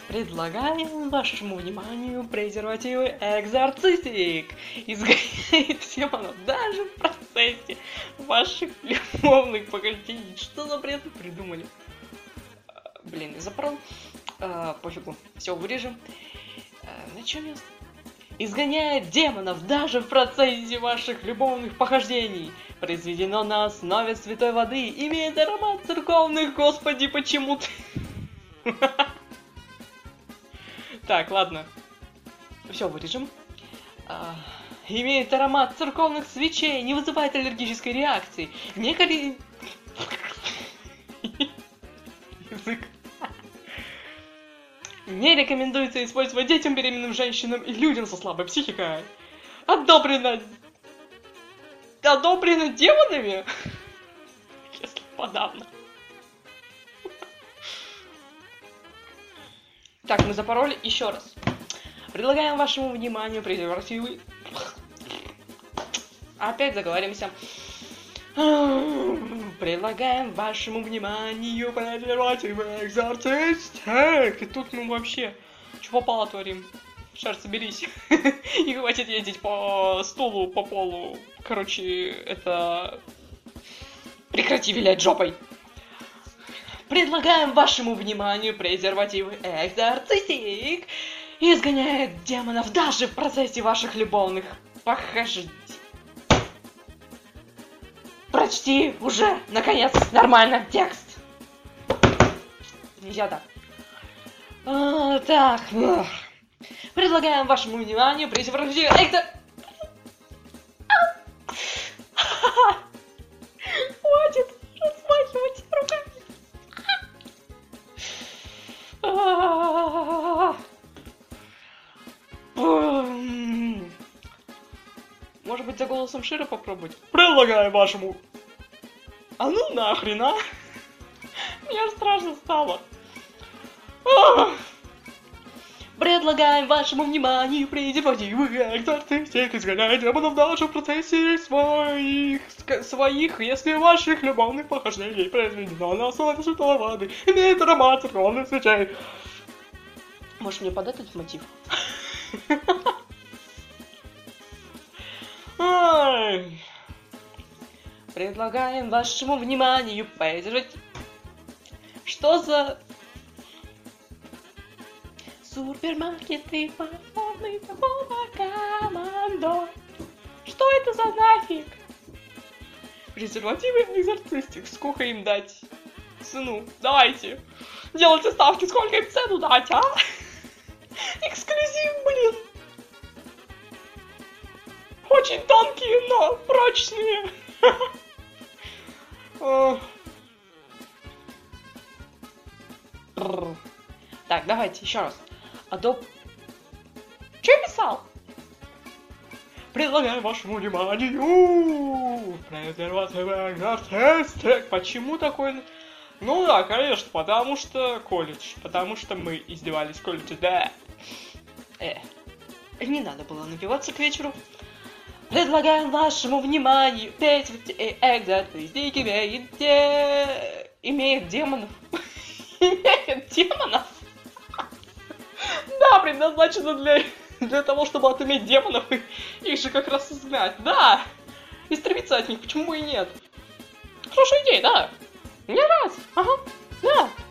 Предлагаем вашему вниманию презервативы Экзорцистик. Изгоняет демонов даже в процессе ваших любовных похождений. Что за бред вы придумали? Блин, я запорол. Пофигу, все вырежем. На чем место? Изгоняет демонов даже в процессе ваших любовных похождений. Произведено на основе святой воды. Имеет аромат церковных. Господи, почему ты... Так, ладно. Все, вырежем. Имеет аромат церковных свечей, не вызывает аллергической реакции. Не Язык. Не рекомендуется использовать детям, беременным женщинам и людям со слабой психикой. Одобрено демонами? Если подавно. Так, мы запороли еще раз. Предлагаем вашему вниманию презервативы. Опять заговоримся. Предлагаем вашему вниманию презервативы Экзорцистик. И тут мы вообще... Чего попало творим? Шар, соберись. И хватит ездить по стулу, по полу. Короче, это... Прекрати вилять жопой. Предлагаем вашему вниманию презервативы Экзорцистик. Изгоняет демонов даже в процессе ваших любовных похождений. Прочти уже, наконец, нормально текст. Нельзя так. Так. Предлагаем вашему вниманию презервативы Экзорцистик. Хватит размахивать руками. Может быть, за голосом Шира попробовать? Предлагаю вашему... А ну нахрен, а? Мне аж страшно стало. Предлагаем вашему вниманию презервативы Экзорцистик. Изгоняет демонов даже в процессе своих, если ваших любовных похождений произведено на основе святой воды. Имеет аромат церковных свечей. Может, мне под этот мотив? Предлагаем вашему вниманию презерватив. Что за... Супермаркеты полны такого командой. Что это за нафиг? Презервативы Экзорцистик. Сколько им дать? Цену. Давайте. Делайте ставки, сколько им цену дать, а? Эксклюзив, блин. Очень тонкие, но прочные. Так, давайте еще раз. Че я писал? Предлагаю вашему вниманию презервативы Экзорцистик. Почему такой... Ну да, конечно, потому что колледж. Потому что мы издевались в колледже, да. Не надо было напиваться к вечеру. Предлагаем вашему вниманию Экзорцистик имеет демонов. Имеет демонов? Да, предназначено для того, чтобы отыметь демонов и их же как раз изгнать. Да! Истребиться от них, почему бы и нет? Хорошая идея, да? Мне нравится. Ага, да.